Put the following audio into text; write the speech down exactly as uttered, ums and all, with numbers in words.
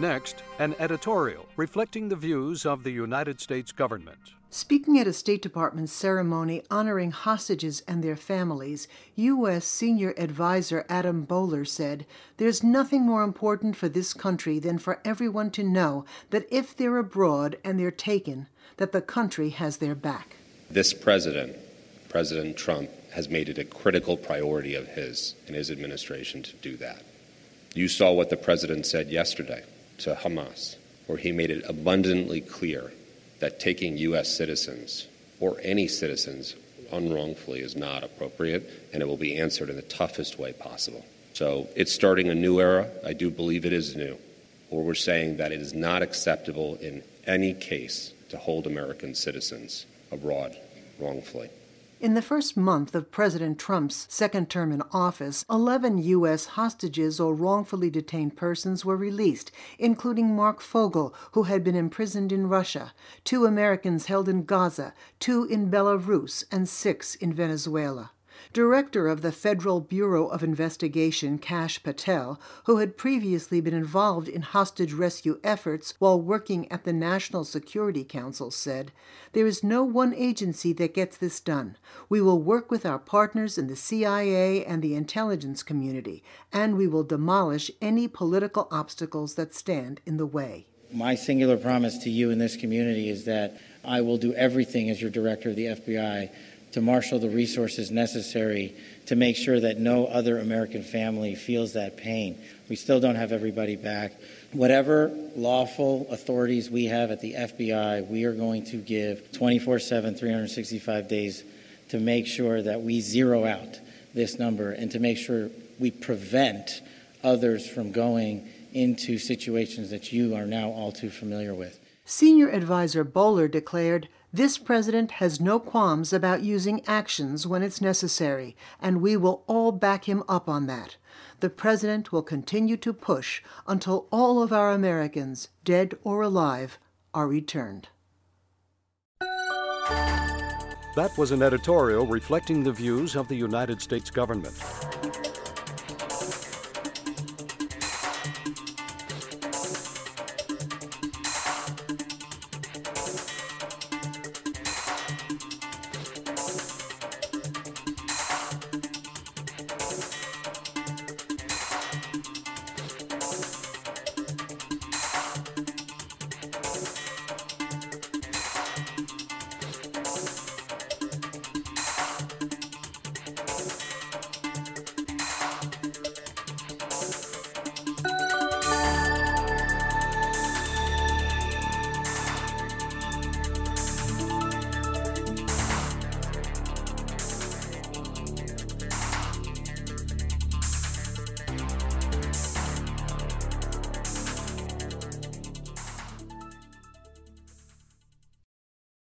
Next, an editorial reflecting the views of the United States government. Speaking at a State Department ceremony honoring hostages and their families, U S Senior Advisor Adam Boehler said, "There's nothing more important for this country than for everyone to know that if they're abroad and they're taken, that the country has their back." This president, President Trump, has made it a critical priority of his and his administration to do that. You saw what the president said yesterday to Hamas, where he made it abundantly clear that taking U S citizens or any citizens unwrongfully is not appropriate, and it will be answered in the toughest way possible. So it's starting a new era. I do believe it is new, where we're saying that it is not acceptable in any case to hold American citizens abroad wrongfully. In the first month of President Trump's second term in office, eleven U S hostages or wrongfully detained persons were released, including Mark Fogel, who had been imprisoned in Russia, two Americans held in Gaza, two in Belarus, and six in Venezuela. Director of the Federal Bureau of Investigation, Kash Patel, who had previously been involved in hostage rescue efforts while working at the National Security Council, said, "There is no one agency that gets this done. We will work with our partners in the C I A and the intelligence community, and we will demolish any political obstacles that stand in the way." My singular promise to you in this community is that I will do everything as your director of the F B I to marshal the resources necessary to make sure that no other American family feels that pain. We still don't have everybody back. Whatever lawful authorities we have at the F B I, we are going to give twenty-four seven, three hundred sixty-five days to make sure that we zero out this number and to make sure we prevent others from going into situations that you are now all too familiar with. Senior Advisor Boehler declared, "This president has no qualms about using actions when it's necessary, and we will all back him up on that. The president will continue to push until all of our Americans, dead or alive, are returned." That was an editorial reflecting the views of the United States government.